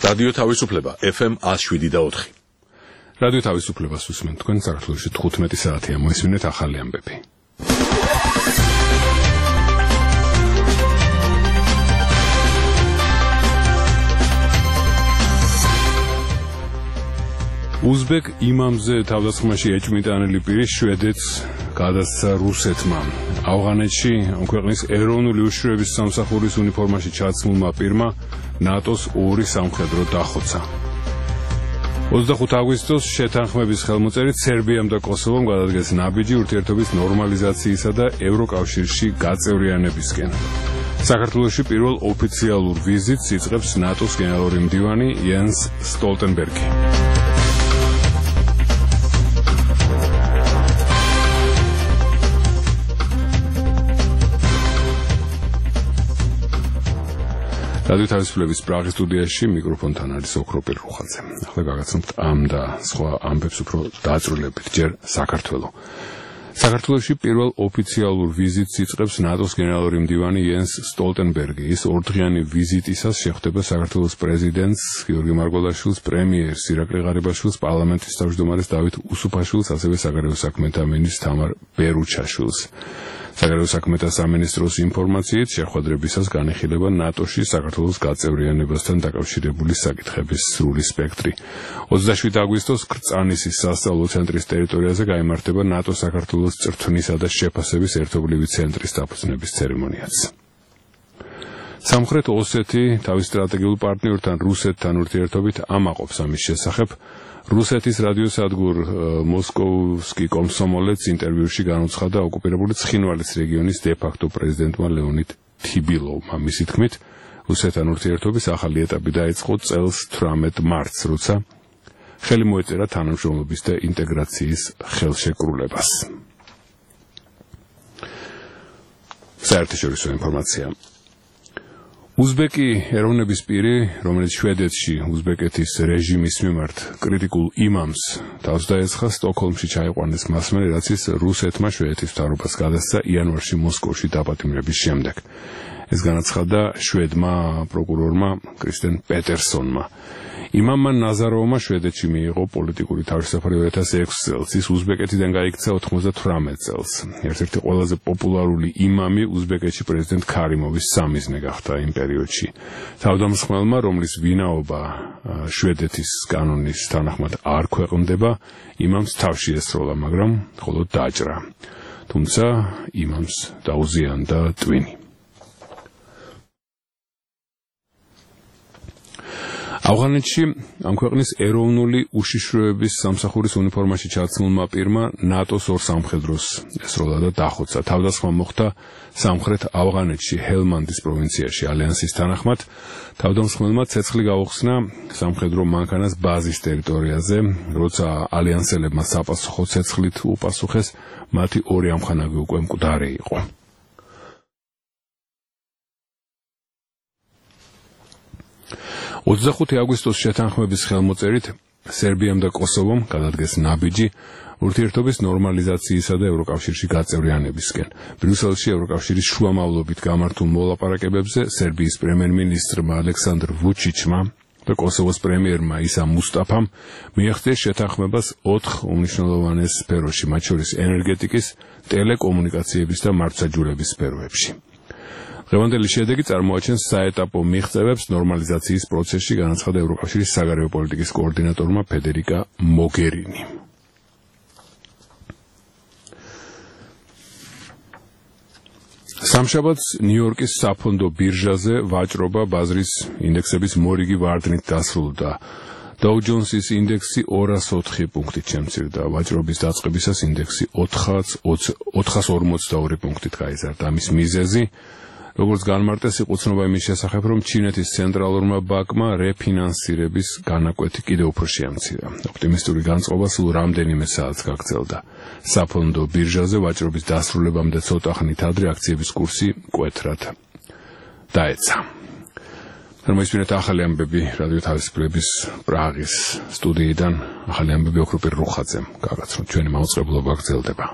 რადიო თავისუფლება FM 107.4. რადიო თავისუფლებას უსმენთ თქვენ საქართველოში 15 საათია მოისმინეთ ახალი ამბები. უზბეკ იმამზე თავდასხმაში ეჭვმიტანილი პირი შვედეთს გადასცა რუსეთმა. ავღანეთში ამ ქვეყნის ეროვნული უშიშროების სამსახურის უნიფორმაში ჩაცმულმა პირმა ნატოს ორი სამხედრო დახოცა. 25 აგვისტოს შეთანხმების ხელმოწერით სერბიამ და კოსოვომ გადადგეს ნაბიჯი ურთიერთობის ნორმალიზაციისა და ევროკავშირში გაწევრიანებისკენ. საქართველოში პირველ ოფიციალურ ვიზიტს იწყებს ნატოს გენერალური მდივანი იენს სტოლტენბერგი. რადიო თავისუფლების პრაღის სტუდიაში მიკროფონთან არის ოქროპირ რუხაძე. ახლა გაგაცნობთ ამ და სხვა ამბებს უფრო დაწვრილებით. ჯერ საქართველო. საქართველოში პირველ ოფიციალურ ვიზიტს იწყებს ნატოს გენერალური მდივანი იენს სტოლტენბერგი. ის ორდღიანი ვიზიტისას შეხვდება საქართველოს პრეზიდენტს გიორგი მარგველაშვილს, პრემიერს ირაკლი ღარიბაშვილს, პარლამენტის თავმჯდომარეს დავით უსუფაშვილს, ასევე საგარეო საქმეთა მინისტრს თამარ ბერუჩაშვილს. საგარეო საქმეთა სამინისტროს ინფორმაციით შეხვედრებისას განიხილება ნატოში საქართველოს გაწევრიანებასთან დაკავშირებული საკითხების სრული სპექტრი. 27 აგვისტოს კრწანისის სასწავლო ცენტრის ტერიტორიაზე გაიმართება ნატო-საქართველოს წრთვნისა და შეფასების ერთობლივი ცენტრის დაფუძნების ცერემონიაც. სამხრეთ ოსეთი თავის სტრატეგიულ პარტნიორთან რუსეთთან ურთიერთობით ამაყობს ამის შესახებ. რუსეთის რადიოსადგურ მოსკოვსკი კომსომოლეთს ინტერვიუში განუცხადა ოკუპირებული ცხინვალის რეგიონის დე-ფაქტო პრეზიდენტმა ლეონიდ თიბილოვმა. მისი თქმით, რუსეთთან ურთიერთობის ახალი ეტაპი დაიწყო წელს 18 მარტს, როცა ხელი მოეწერა თანამშრომლობის და ინტეგრაციის ხელშეკრულებას. საერთაშორისო ინფორმაცია. უზბეკი ეროვნების პირი, რომელიც შვედეთში უზბეკეთის რეჟიმის მიმართ კრიტიკულ იმამს თავს დაესხა, სტოკჰოლმში ჩაიყვანეს მასმელი, რაც ის რუსეთმა შვედეთის მთავრობას გადასცა იანვარში მოსკოვში დაპატიმრების შემდეგ. ეს განაცხადა შვედმა პროკურორმა კრისტენ პეტერსონმა. იმამმა ნაზაროვმა შვედეთში მიიღო პოლიტიკური თავისუფლება 2006 წელს. ის უზბეკეთიდან გაიქცა 98 წელს. ერთ-ერთი ყველაზე პოპულარული იმამი უზბეკეთში პრეზიდენტ ქარიმოვის სამიზნე გახდა იმ პერიოდში. თავდამსხმელმა, რომლის ვინაობა შვედეთის კანონის თანახმად არ ქვეყნდება, იმამს თავში ესროლა, მაგრამ მხოლოდ დაჭრა. თუმცა იმამს დაუზიანდა ტვინი. ავღანეთში ამ ქვეყნის ეროვნული უშიშროების სამსახურის უნიფორმაში ჩაცმულმა პირმა ნატოს ორ სამხედროს ესროლა და დახოცა. თავდასხმა მოხდა სამხრეთ ავღანეთში ჰელმანდის პროვინციაში. ალიანსის თანახმად თავდამსხმელმა ცეცხლი გაუხსნა სამხედრო მანქანას ბაზის ტერიტორიაზე, როცა ალიანსელებმა საპასუხო ცეცხლით უპასუხეს, მათი ორი ამხანაგი უკვე მკვდარი იყო. ...25 აგვისტოს შეთანხმების ხელმოწერით სერბიამ და კოსოვომ გადადგეს ნაბიჯი ურთიერთობის ნორმალიზაციისა და ევროკავშირში გაწევრიანებისკენ. ბრიუსელში ევროკავშირის შუამავლობით გამართულ მოლაპარაკებებზე სერბიის პრემიერ-მინისტრმა ალექსანდრ ვუჩიჩმა და კოსოვოს პრემიერმა ისა მუსტაფამ მიაღწიეს შეთანხმებას 4 უმნიშვნელოვანეს სფეროში, მათ შორის ენერგეტიკის, ტელეკომუნიკაციების და მართლმსაჯულების სფეროებში. დღევანდელი შედეგი წარმოაჩენს საეტაპო მიღწევებს ნორმალიზაციის პროცესში, განაცხადა ევროკავშირის საგარეო პოლიტიკის კოორდინატორმა ფედერიკა მოგერინი. სამშაბათს ნიუ-იორკის საფონდო ბირჟაზე ვაჭრობა ბაზრის ინდექსების მორიგი ვარდნით დასრულდა. Dow Jones-ის ინდექსი 204 პუნქტით შემცირდა. ვაჭრობის დაწყებისას ინდექსი 442 პუნქტით გაიზარდა. ამის მიზეზი როგორც განმარტეს, იყო ცნობა იმის შესახებ, რომ ჩინეთის ცენტრალურმა ბანკმა რეფინანსირების განაკვეთი კიდევ უფრო შეამცირა. ოპტიმისტური განწყობა სულ რამდენიმე საათს გაგრძელდა. საფონდო ბირჟაზე ვაჭრობის დასრულებამდე ცოტა ხნით ადრე აქციების კურსი მკვეთრად დაეცა. მოისმინეთ ახალი ამბები რადიო თავისუფლების პრაღის სტუდიიდან. ახალი ამბები ოქროპირ რუხაძემ გაგაცნოთ. ჩვენი მაუწყებლობა გრძელდება.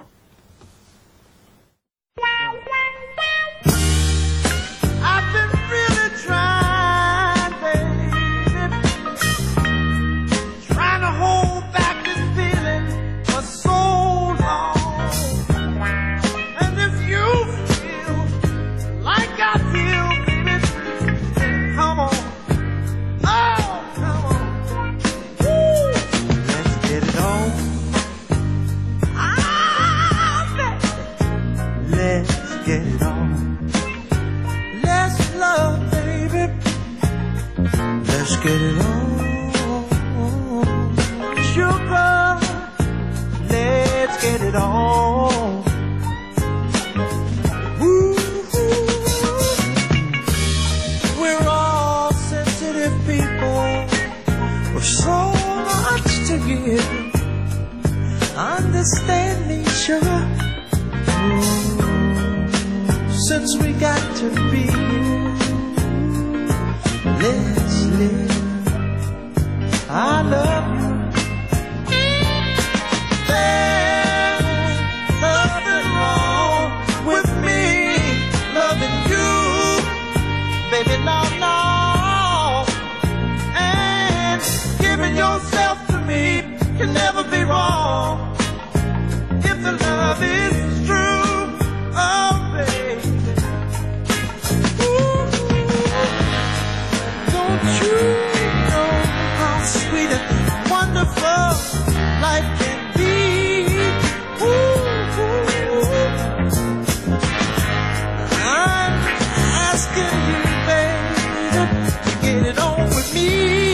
let's get it on. Let's love, baby. Let's get it on. Sugar, let's get it on. Woo. We're all sensitive people with so much to give. Understand me, sugar. Since we got to be here, let's live. I love you. There's nothing wrong with me loving you, baby. No. And giving yourself to me can never be wrong if the love is true. Oh, baby. Ooh. Don't you know how sweet and wonderful life can be? Ooh. I'm asking you, baby, to get it on with me.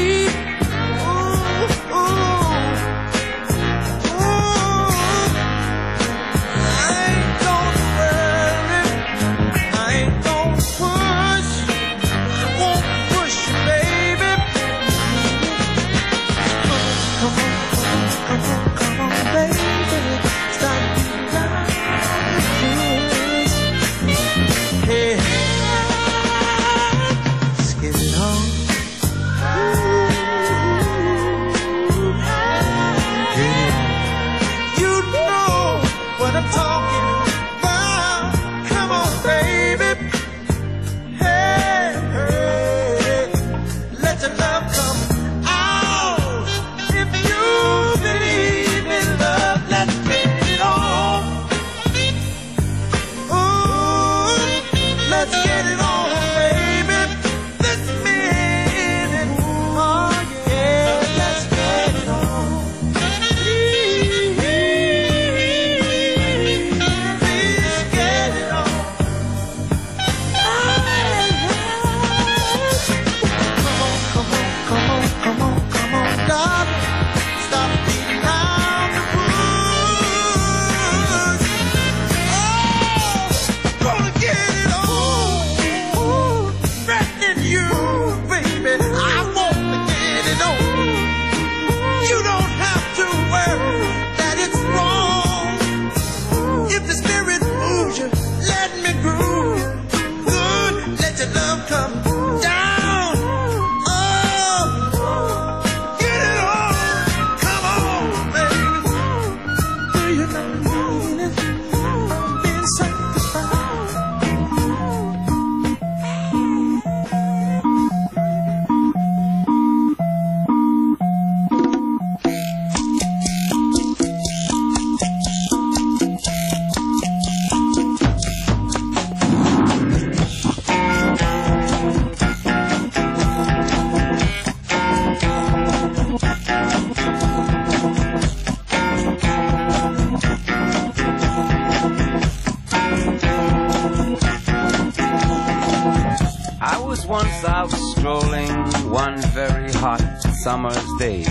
Once I was strolling one very hot summer's day,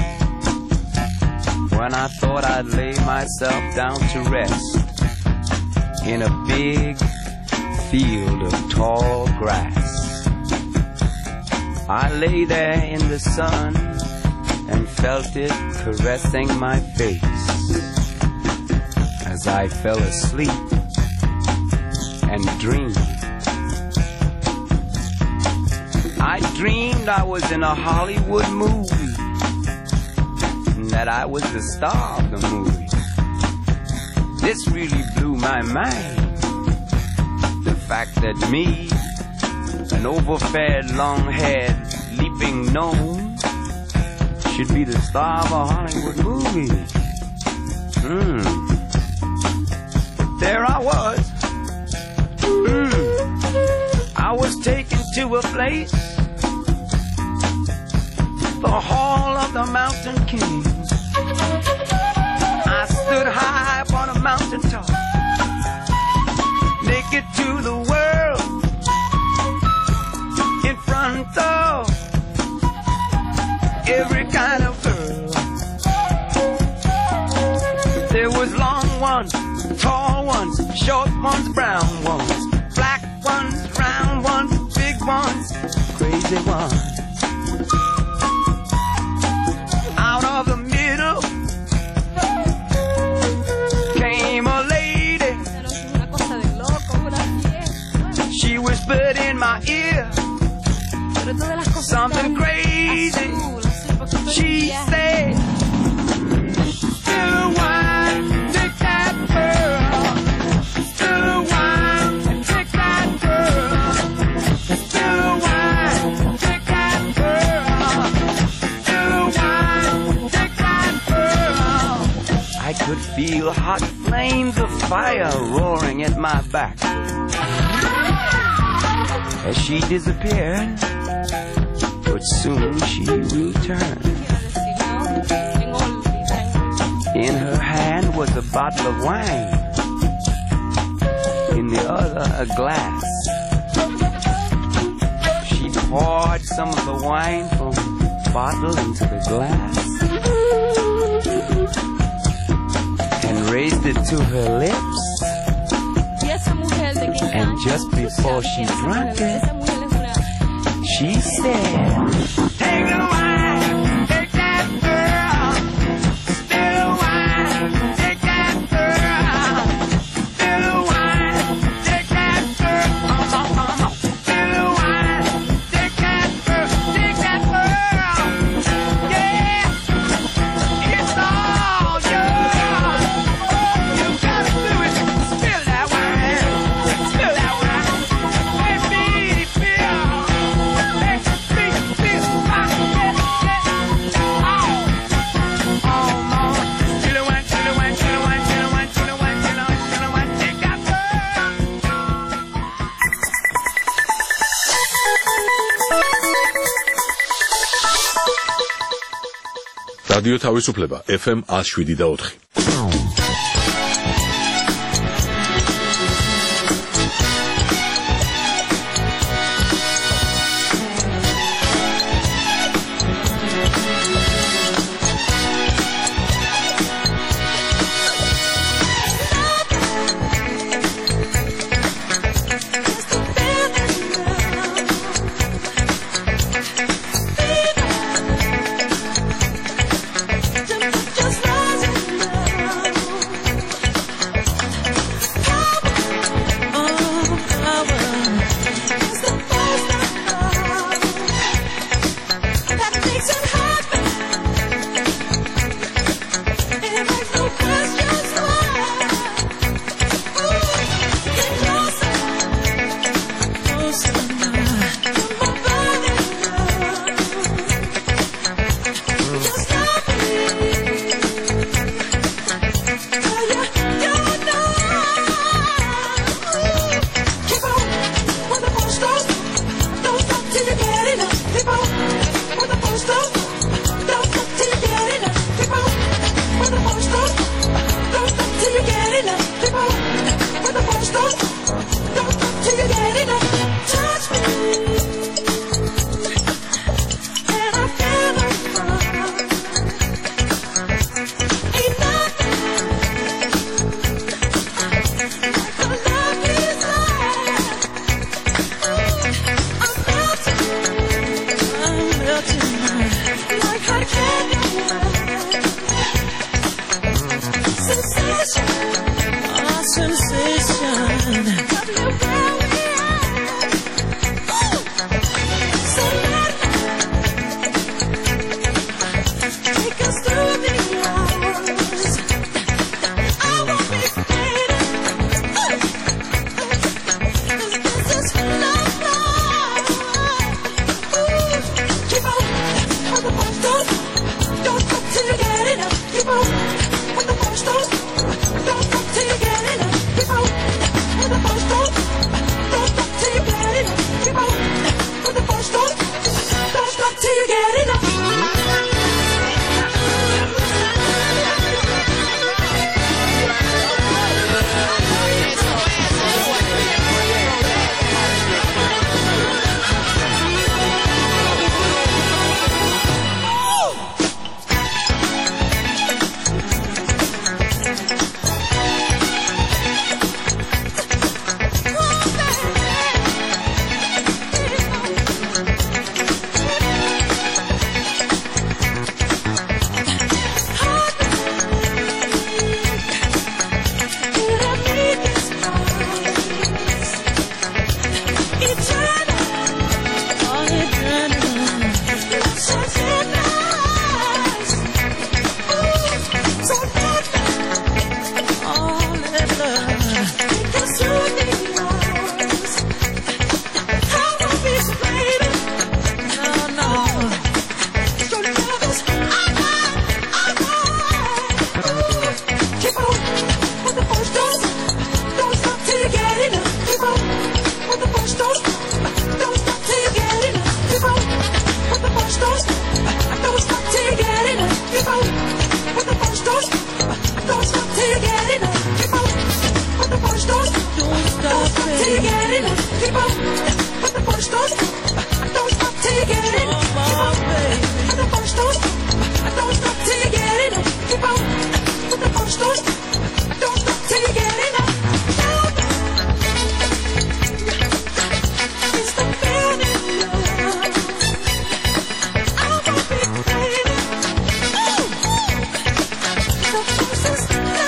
when I thought I'd lay myself down to rest in a big field of tall grass. I lay there in the sun and felt it caressing my face as I fell asleep and dreamed. I dreamed I was in a Hollywood movie, and that I was the star of the movie. This really blew my mind. The fact that me, an overfed, long-haired, leaping gnome, should be the star of a Hollywood movie. But there I was. I was taken to a place, the Hall of the Mountain King. I stood high upon a mountaintop. brown ones, black ones, round ones, big ones, crazy ones. Out of the middle came a lady. She whispered in my ear something crazy. She said, still wine, take that girl. Still wine, take that girl. Still wine, take that girl. Still wine, take that girl. I could feel hot flames of fire roaring at my back. As she disappeared, but soon she returned. In her hand was a bottle of wine, in the other a glass. She poured some of the wine from the bottle into the glass and raised it to her lips. And just before she drank it, she said, take the wine, take that girl. Still wine, take that girl. Still wine, take that girl. Still wine, take that girl. Take that girl. Yeah, it's all yours. You gotta do it. Spill that wine. Spill that wine. Let me feel. რადიო თავისუფლება FM 107.4. Sensation. till you get enough. Keep on, but the push don't stop. Don't stop till you get enough. Keep on, but the push don't stop. Don't stop till you get enough. Keep on, but the push don't stop. Don't stop till you get enough. It's the feeling love. I won't be crazy. The forces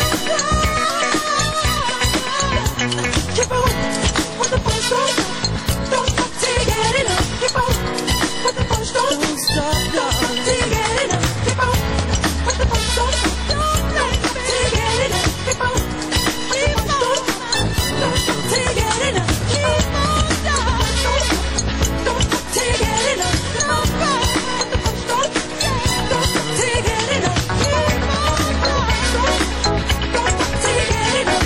keep on, with the push don't stop. Don't stop till you get enough. Keep on, with the push don't stop. Don't stop till you get enough. Keep on, with the push don't stop. Don't stop till you get enough. Keep on, with the push don't stop. Don't stop till you get enough. Keep on, don't stop till you get enough. Keep on, with the push don't stop. Don't stop till you get enough. Keep on, don't stop till you get enough.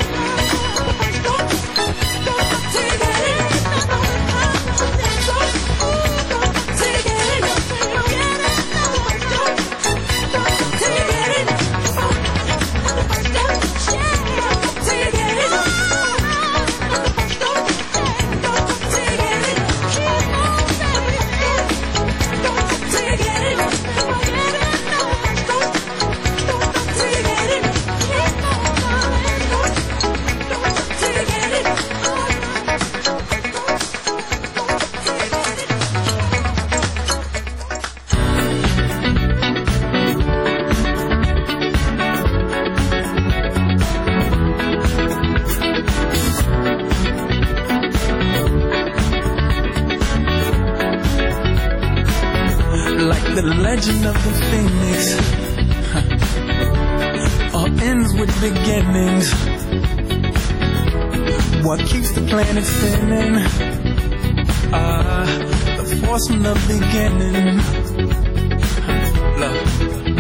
Like the legend of the phoenix, all ends with beginnings. What keeps the planet spinning? The force from the beginning. Look.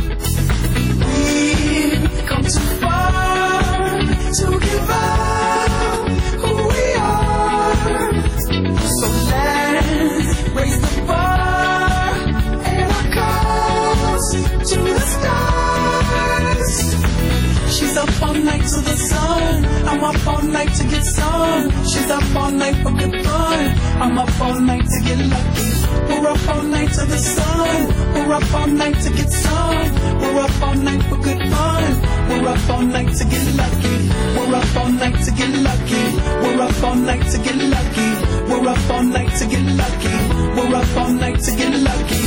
We've come too far to give up who we are. So let's raise the bar and our cause to the stars. She's up all night to the sun. I'm up all night to get some. She's up all night for good fun. I'm up all night to get lucky. We're up all night to the sun. We're up all night to get some. We're up all night for good fun. We're up all night to get lucky. We're up all night to get lucky. We're up all night to get lucky. We're up all night to get lucky. We're up all night to get lucky.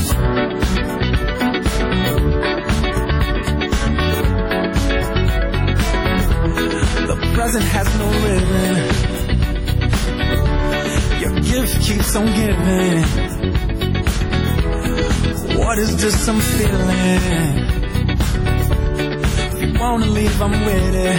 The present has no ribbon. Your gift keeps on giving. What is this I'm feeling? If you wanna leave, I'm with it.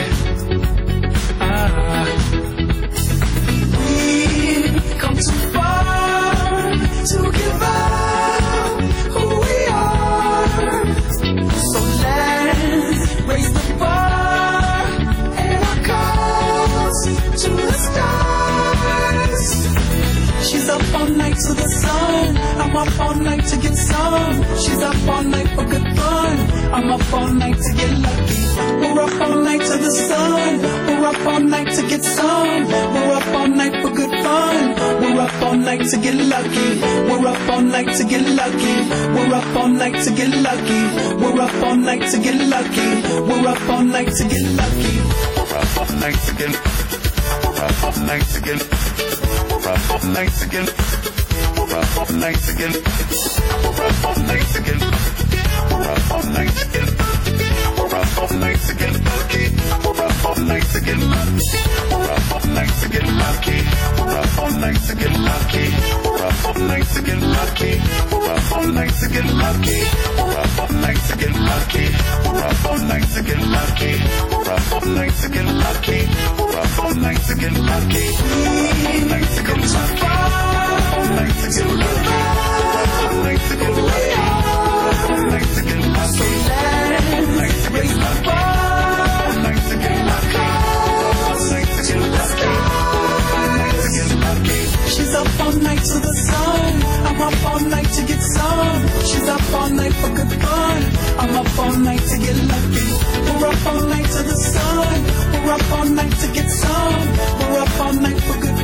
We've come too far to give up who we are. So let's raise the bar and our cause to the stars. She's up all night to the sun. I'm up all night to get some. She's up all night for good fun. I'm up all night to get lucky. We're up all night to the sun. We're up all night to get some. We're up all night for good fun. We're up all night to get lucky. We're up all night to get lucky. We're up all night to get lucky. We're up all night to get lucky. We're up all night to get lucky. We're up all night to get. We're up all night to get. We're up all night to get. We're up all night to get. We're up all night to get. We're up all night to get. We're up all night to get lucky. We're up all night to get lucky. We're up all night to get lucky. We're up all night to get lucky. We're up all night to get lucky. We're up all night to get lucky. We're up all night to get lucky. We're up all night to get lucky. We're up all night to get lucky. We're up all night to get lucky. We're up all night to get lucky. All night to get lucky. All night to get lucky. All night to get lucky. All night to get lucky. All night to get lucky. All night to get lucky. All night to get lucky. She's up all night to the sun. I'm up all night to get some. She's up all night for good fun. I'm up all night to get lucky. We're up all night to the sun. We're up all night to get some. We're up all night for good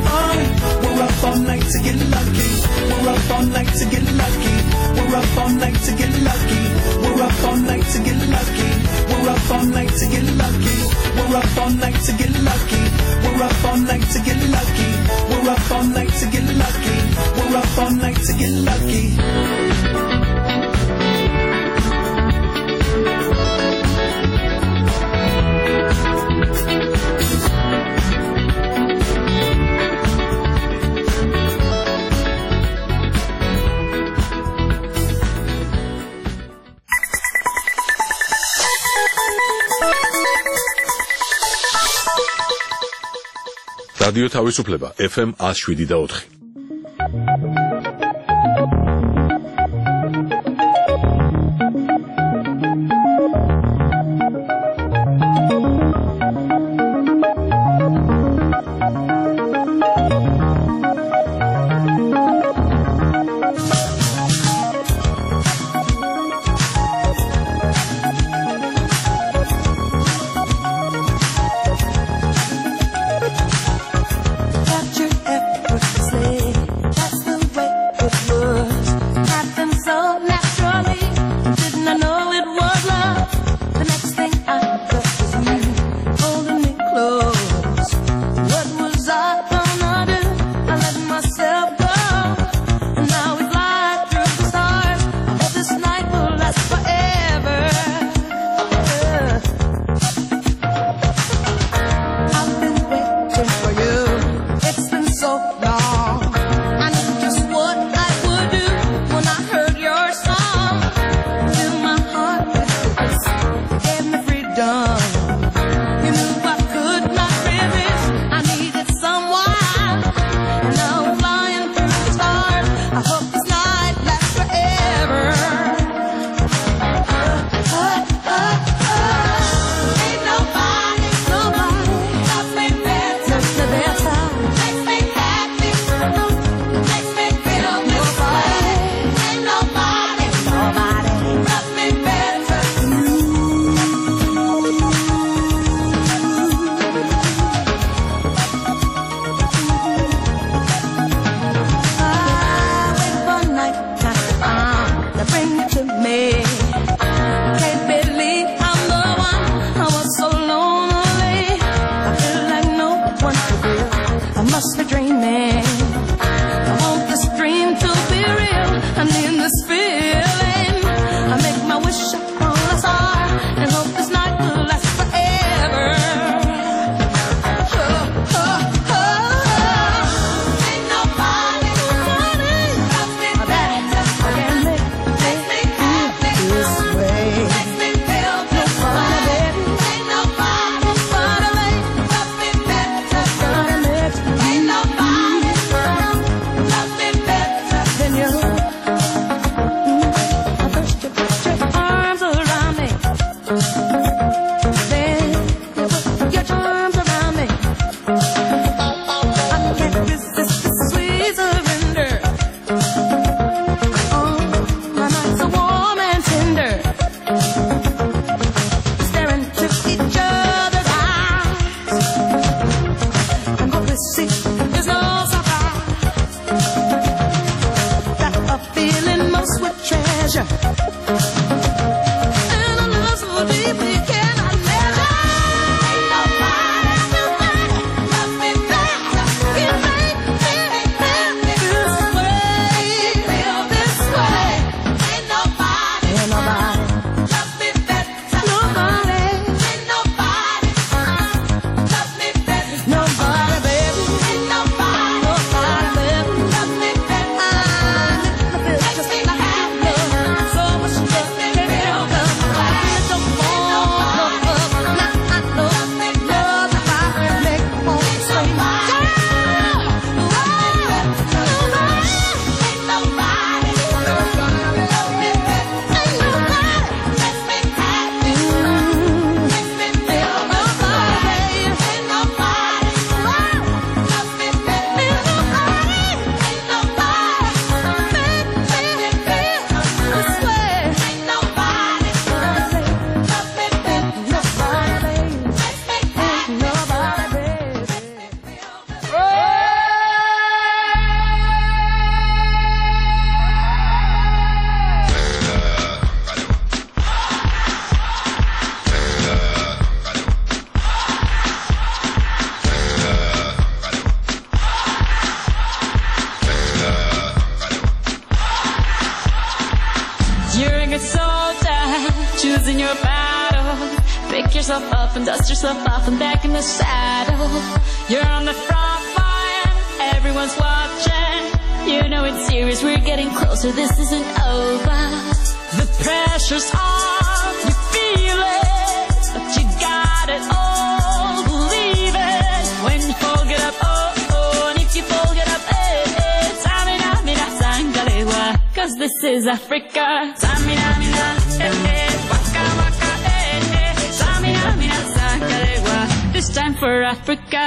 რადიო თავისუფლება FM 107.4. choosing your battle. Pick yourself up and dust yourself off and back in the saddle. You're on the front line, everyone's watching. You know it's serious, we're getting closer, this isn't over. The pressure's on, you feel it, but you got it all, believe it. When you fall, get up, oh. this is Africa. Samina, mina, waka, waka, Samina, mina, sakalewa. This time for Africa.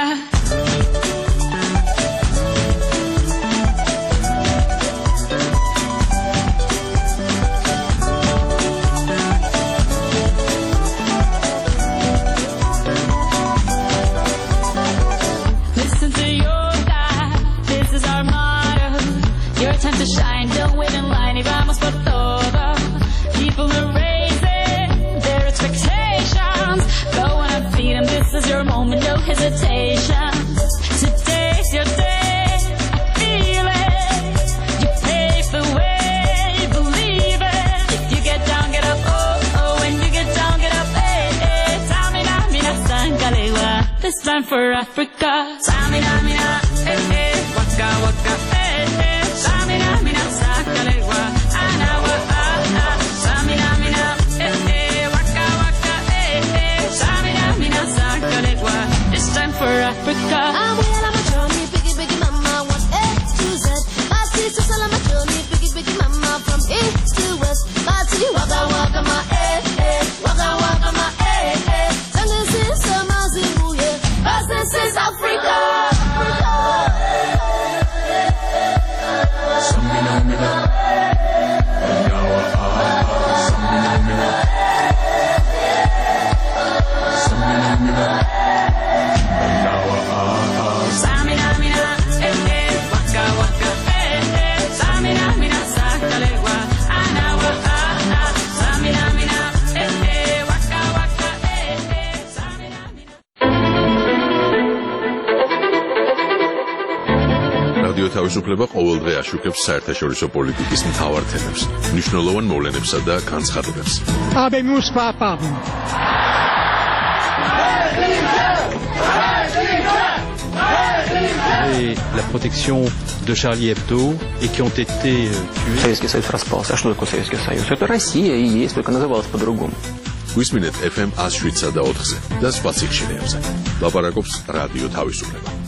Time to shine, don't wait in line, y vamos por todo. People are raising their expectations. Go on and feed them, this is your moment, no hesitation. Today's your day, I feel it. You pave the way, believe it. If you get down, get up, oh, oh. When you get down, get up, hey, hey. Samina, mina, sangalewa. This time for Africa. Samina, mina, hey, waka, waka, hey, hey. Samina, mina, sakalewa, anawa, Samina, mina, waka, waka, Samina, mina, sakalewa. This time for Africa. I'm well on my journey, biggie, biggie, mama, one A to Z. My sister's all on my journey, biggie, biggie, mama, from east to west. My city, waka, waka, my waka, waka, my Sangin' since I'm a Zimbabwe, yeah. Cause this is Africa. რადიო თავისუფლება ყოველდღე აშუქებს საერთაშორისო პოლიტიკის მთავარ თემებს, მნიშვნელოვან მოვლენებსა და განცხადებებს. Habemos papa. Et la protection de Charlie Hebdo et qui ont été tués. Советский Союз распался. А что такое Советский Союз? Это Россия и есть, только называлась по-другому. გვისმინეთ FM 107 და 4-ზე და სხვა ციხშირეებზე. ლაპარაკობს რადიო თავისუფლება.